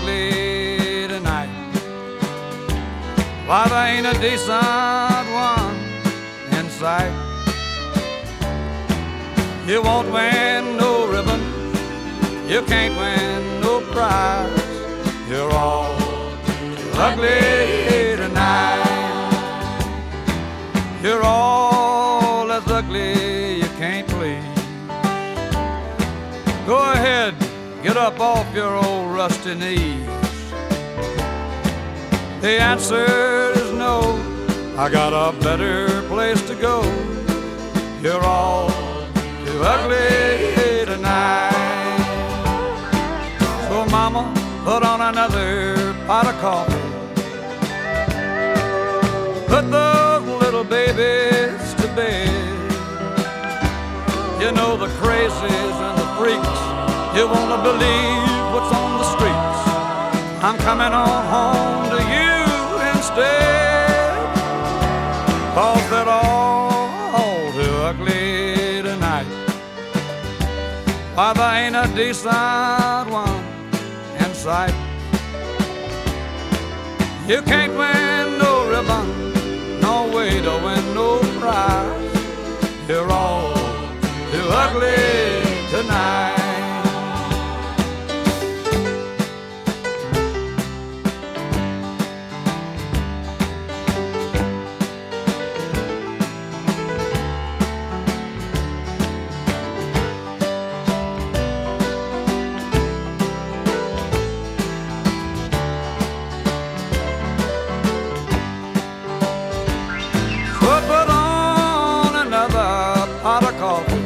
ugly tonight. Why, there ain't a decent one in sight. You won't win no ribbon, you can't win no prize. You're all too ugly tonight. You're all as ugly you can't please. Go ahead, get up off your old rusty knees. The answer is no, I got a better place to go. You're all too ugly tonight. So mama, put on another pot of coffee. Put those little babies to bed. You know the crazies and the freaks, you wanna believe what's on the streets. I'm coming on home to you instead, 'cause they're all too ugly tonight. Why, there ain't a decent one in sight. You can't win no ribbon, no way to win no prize. You're all too ugly tonight. Put on another pot of coffee.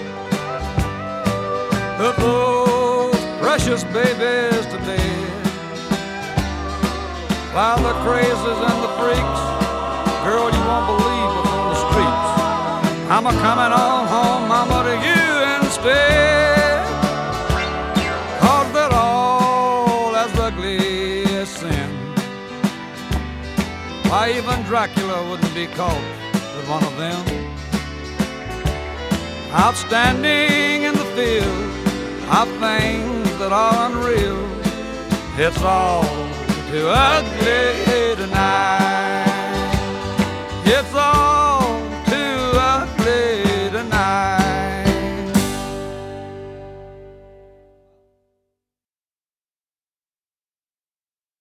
Put those precious babies to bed. While the crazies and the freaks, girl, you won't believe what's on the streets. I'm a-coming on home, mama, to you instead, 'cause they're all as ugly as sin. Why, even Dracula wouldn't be caught with one of them. Outstanding in the field of things that are unreal. It's all too ugly